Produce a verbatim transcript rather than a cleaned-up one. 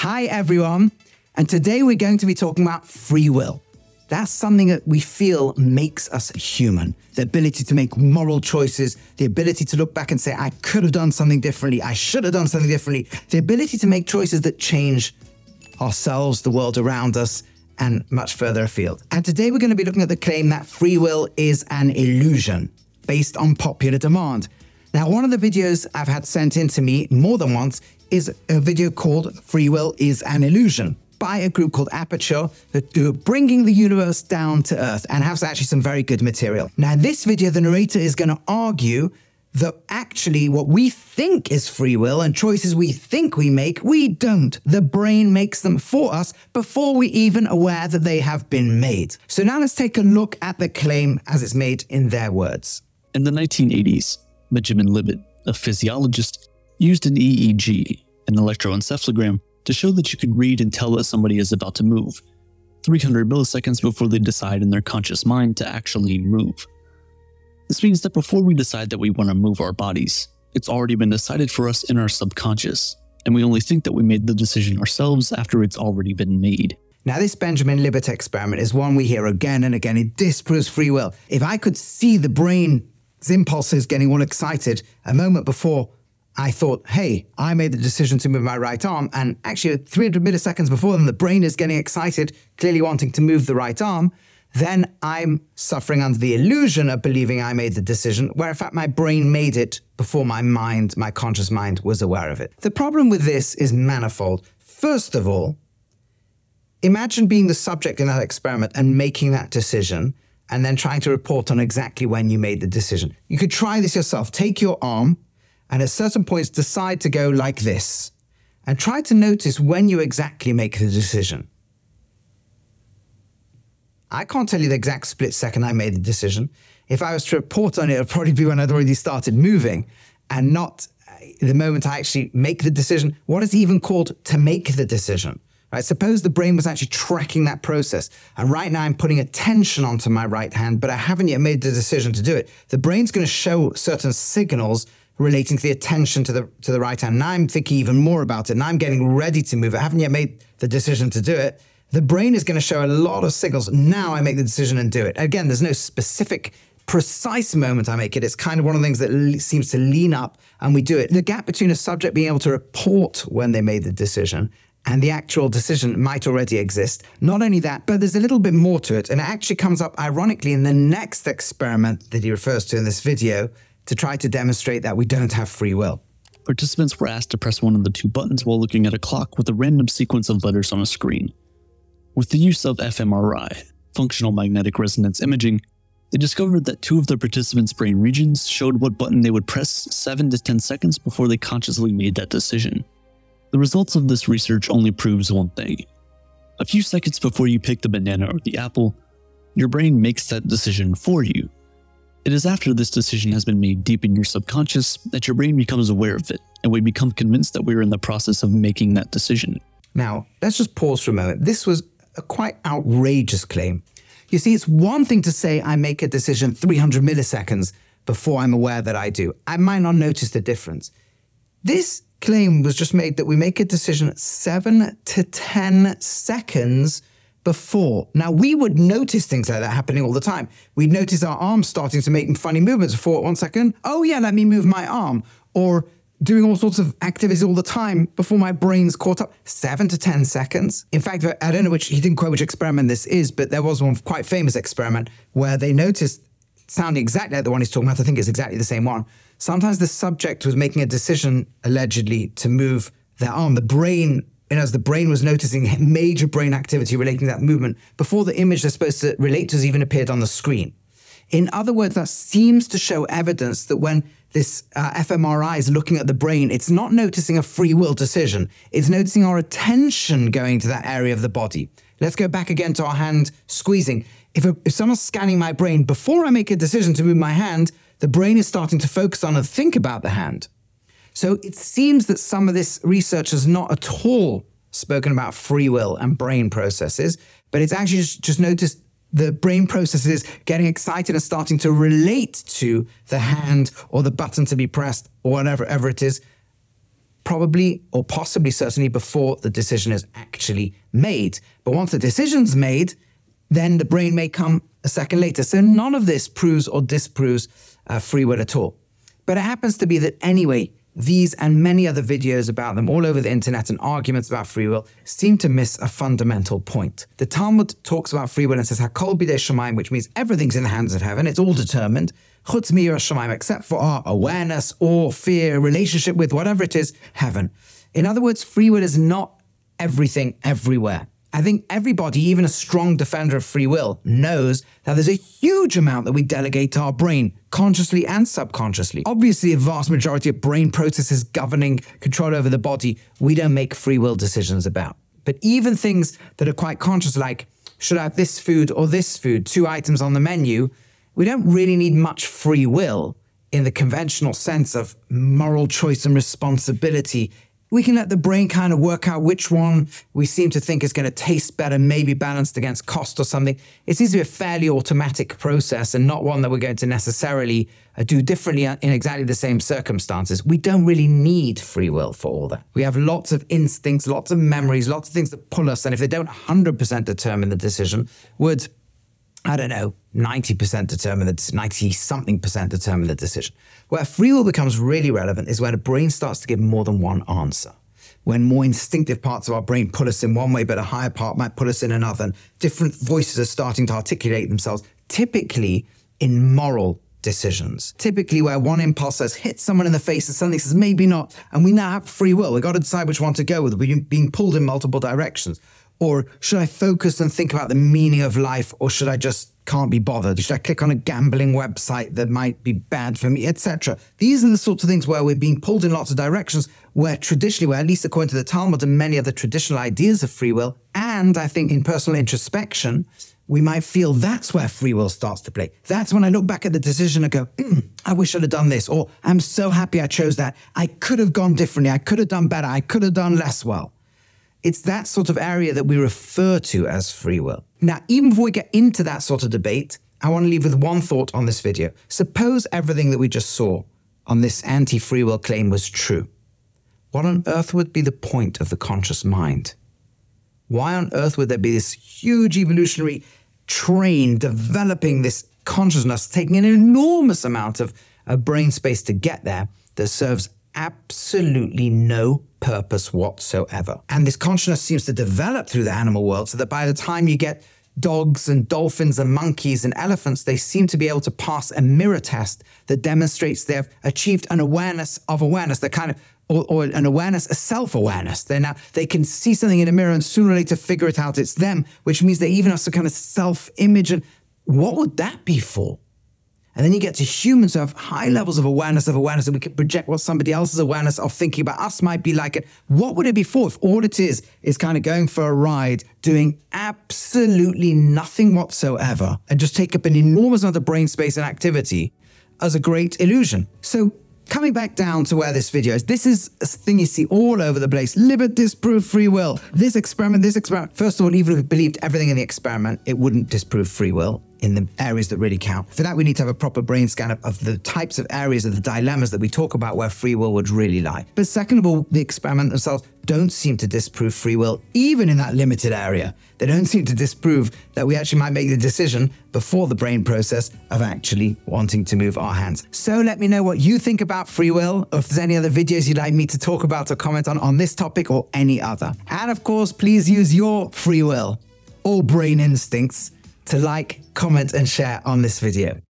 Hi everyone, and today we're going to be talking about free will. That's something that we feel makes us human. The ability to make moral choices, the ability to look back and say, I could have done something differently, I should have done something differently, the ability to make choices that change ourselves, the world around us, and much further afield. And today we're going to be looking at the claim that free will is an illusion based on popular demand. Now, one of the videos I've had sent in to me more than once is a video called Free Will is an Illusion by a group called Aperture that do bringing the universe down to earth and has actually some very good material. Now, in this video, the narrator is going to argue that actually what we think is free will and choices we think we make, we don't. The brain makes them for us before we're even aware that they have been made. So now let's take a look at the claim as it's made in their words. In the nineteen eighties, Benjamin Libet, a physiologist, used an E E G, an electroencephalogram, to show that you can read and tell that somebody is about to move, three hundred milliseconds before they decide in their conscious mind to actually move. This means that before we decide that we want to move our bodies, it's already been decided for us in our subconscious, and we only think that we made the decision ourselves after it's already been made. Now, this Benjamin Libet experiment is one we hear again and again. It disproves free will. If I could see the brain's impulses getting all excited a moment before I thought, hey, I made the decision to move my right arm, and actually three hundred milliseconds before them, the brain is getting excited, clearly wanting to move the right arm, then I'm suffering under the illusion of believing I made the decision, where in fact my brain made it before my mind, my conscious mind, was aware of it. The problem with this is manifold. First of all, imagine being the subject in that experiment and making that decision, and then trying to report on exactly when you made the decision. You could try this yourself. Take your arm, and at certain points decide to go like this, and try to notice when you exactly make the decision. I can't tell you the exact split second I made the decision. If I was to report on it, it would probably be when I'd already started moving, and not the moment I actually make the decision. What is even called to make the decision? Right? Suppose the brain was actually tracking that process, and right now I'm putting attention onto my right hand, but I haven't yet made the decision to do it. The brain's going to show certain signals relating to the attention to the to the right hand. Now I'm thinking even more about it. Now I'm getting ready to move. I haven't yet made the decision to do it. The brain is going to show a lot of signals. Now I make the decision and do it. Again, there's no specific, precise moment I make it. It's kind of one of the things that le- seems to lean up and we do it. The gap between a subject being able to report when they made the decision and the actual decision might already exist. Not only that, but there's a little bit more to it. And it actually comes up ironically in the next experiment that he refers to in this video, to try to demonstrate that we don't have free will. Participants were asked to press one of the two buttons while looking at a clock with a random sequence of letters on a screen. With the use of f M R I, functional magnetic resonance imaging, they discovered that two of the participants' brain regions showed what button they would press seven to ten seconds before they consciously made that decision. The results of this research only proves one thing. A few seconds before you pick the banana or the apple, your brain makes that decision for you. It is after this decision has been made deep in your subconscious that your brain becomes aware of it, and we become convinced that we're in the process of making that decision. Now, let's just pause for a moment. This was a quite outrageous claim. You see, it's one thing to say I make a decision three hundred milliseconds before I'm aware that I do. I might not notice the difference. This claim was just made that we make a decision seven to ten seconds before. Now, we would notice things like that happening all the time. We'd notice our arms starting to make funny movements before, one second, oh yeah, let me move my arm. Or doing all sorts of activities all the time before my brain's caught up. Seven to ten seconds. In fact, I don't know which, he didn't quote which experiment this is, but there was one quite famous experiment where they noticed, sounding exactly like the one he's talking about, I think it's exactly the same one. Sometimes the subject was making a decision, allegedly, to move their arm. The brain, and as the brain was noticing major brain activity relating to that movement before the image they're supposed to relate to has even appeared on the screen. In other words, that seems to show evidence that when this uh, f M R I is looking at the brain, it's not noticing a free will decision. It's noticing our attention going to that area of the body. Let's go back again to our hand squeezing. If, a, if someone's scanning my brain, before I make a decision to move my hand, the brain is starting to focus on and think about the hand. So it seems that some of this research has not at all spoken about free will and brain processes, but it's actually just, just noticed the brain processes getting excited and starting to relate to the hand or the button to be pressed or whatever ever it is probably or possibly certainly before the decision is actually made. But once the decision's made, then the brain may come a second later. So none of this proves or disproves uh, free will at all. But it happens to be that anyway, these and many other videos about them all over the internet and arguments about free will seem to miss a fundamental point. The Talmud talks about free will and says, Hakol bidei shamayim, which means everything's in the hands of heaven. It's all determined. Chutz mi'yiras shamayim, except for our awareness or fear, relationship with whatever it is, heaven. In other words, free will is not everything everywhere. I think everybody, even a strong defender of free will, knows that there's a huge amount that we delegate to our brain, consciously and subconsciously. Obviously, a vast majority of brain processes governing control over the body, we don't make free will decisions about. But even things that are quite conscious, like, should I have this food or this food, two items on the menu, we don't really need much free will in the conventional sense of moral choice and responsibility. We can let the brain kind of work out which one we seem to think is going to taste better, maybe balanced against cost or something. It seems to be a fairly automatic process and not one that we're going to necessarily uh, do differently in exactly the same circumstances. We don't really need free will for all that. We have lots of instincts, lots of memories, lots of things that pull us. And if they don't one hundred percent determine the decision, would, I don't know, ninety percent determine the ninety something percent determine the decision. Where free will becomes really relevant is where the brain starts to give more than one answer. When more instinctive parts of our brain pull us in one way, but a higher part might pull us in another, and different voices are starting to articulate themselves, typically in moral decisions. Typically where one impulse says, hit someone in the face, and something says, maybe not, and we now have free will. We've got to decide which one to go with. We're being pulled in multiple directions. Or should I focus and think about the meaning of life, or should I just can't be bothered? Should I click on a gambling website that might be bad for me, et cetera? These are the sorts of things where we're being pulled in lots of directions, where traditionally, where at least according to the Talmud and many of the traditional ideas of free will, and I think in personal introspection, we might feel that's where free will starts to play. That's when I look back at the decision and go, mm, I wish I'd have done this, or I'm so happy I chose that. I could have gone differently. I could have done better. I could have done less well. It's that sort of area that we refer to as free will. Now, even before we get into that sort of debate, I want to leave with one thought on this video. Suppose everything that we just saw on this anti-free will claim was true. What on earth would be the point of the conscious mind? Why on earth would there be this huge evolutionary train developing this consciousness, taking an enormous amount of, of brain space to get there, that serves absolutely no purpose whatsoever? And this consciousness seems to develop through the animal world, so that by the time you get dogs and dolphins and monkeys and elephants, they seem to be able to pass a mirror test that demonstrates they've achieved an awareness of awareness, the kind of Or, or an awareness, a self-awareness. They're now, they can see something in a mirror and sooner or later figure it out it's them, which means they even have some kind of self-image. And what would that be for? And then you get to humans who have high levels of awareness of awareness, and we can project what somebody else's awareness of thinking about us might be like it. What would it be for if all it is is kind of going for a ride, doing absolutely nothing whatsoever, and just take up an enormous amount of brain space and activity as a great illusion? So coming back down to where this video is, this is a thing you see all over the place. Live it, disprove free will. This experiment, this experiment. First of all, even if we believed everything in the experiment, it wouldn't disprove free will in the areas that really count. For that, we need to have a proper brain scan of, of the types of areas of the dilemmas that we talk about where free will would really lie. But second of all, the experiment themselves don't seem to disprove free will, even in that limited area. They don't seem to disprove that we actually might make the decision before the brain process of actually wanting to move our hands. So let me know what you think about free will, or if there's any other videos you'd like me to talk about or comment on on this topic or any other. And of course, please use your free will or brain instincts to like, comment, and share on this video.